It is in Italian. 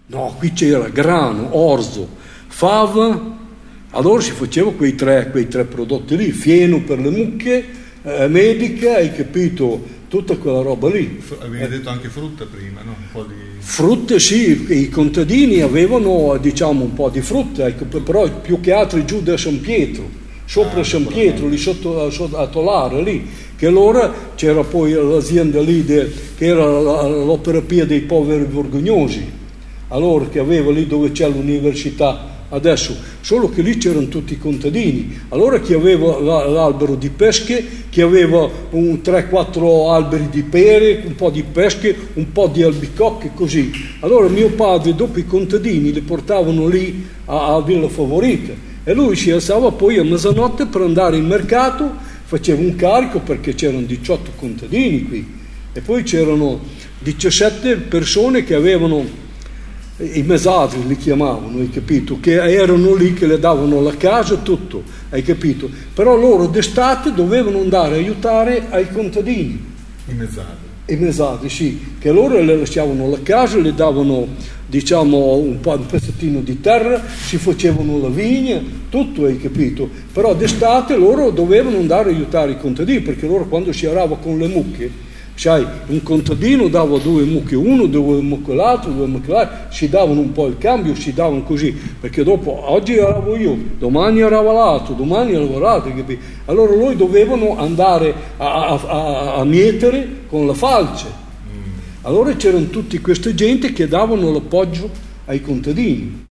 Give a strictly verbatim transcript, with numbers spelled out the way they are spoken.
No, qui c'era grano, orzo, fava, allora si faceva quei tre, quei tre prodotti lì, fieno per le mucche, eh, medica, hai capito, tutta quella roba lì. Avevi eh. detto anche frutta prima, no? Un po' di... Frutte sì, i contadini avevano diciamo un po' di frutta, però più che altro giù da San Pietro, sopra ah, San Pietro, lì sotto, sotto a Tolare, lì, che allora c'era poi l'azienda lì de, che era l'Opera Pia dei poveri vergognosi, allora che aveva lì dove c'è l'università adesso, solo che lì c'erano tutti i contadini, allora chi aveva l'albero di pesche, chi aveva un tre quattro alberi di pere, un po' di pesche, un po' di albicocche, così. Allora mio padre dopo i contadini li portavano lì a, a Villa Favorita e lui si alzava poi a mezzanotte per andare in mercato, faceva un carico perché c'erano diciotto contadini qui e poi c'erano diciassette persone che avevano i mesadri li chiamavano, hai capito? Che erano lì che le davano la casa e tutto, hai capito? Però loro d'estate dovevano andare a aiutare ai contadini. I mesadri. I mesadri, sì, che loro le lasciavano la casa, le davano, diciamo, un po' un pezzettino di terra, si facevano la vigna, tutto, hai capito? Però d'estate loro dovevano andare a aiutare i contadini, perché loro quando si arava con le mucche, sai, un contadino dava due mucche uno, due mucche l'altro, due mucche l'altro, si davano un po' il cambio, si davano così, perché dopo oggi aravo io, domani arava l'altro, domani arava l'altro, capito? Allora loro dovevano andare a, a, a, a mietere con la falce. Allora c'erano tutte queste gente che davano l'appoggio ai contadini.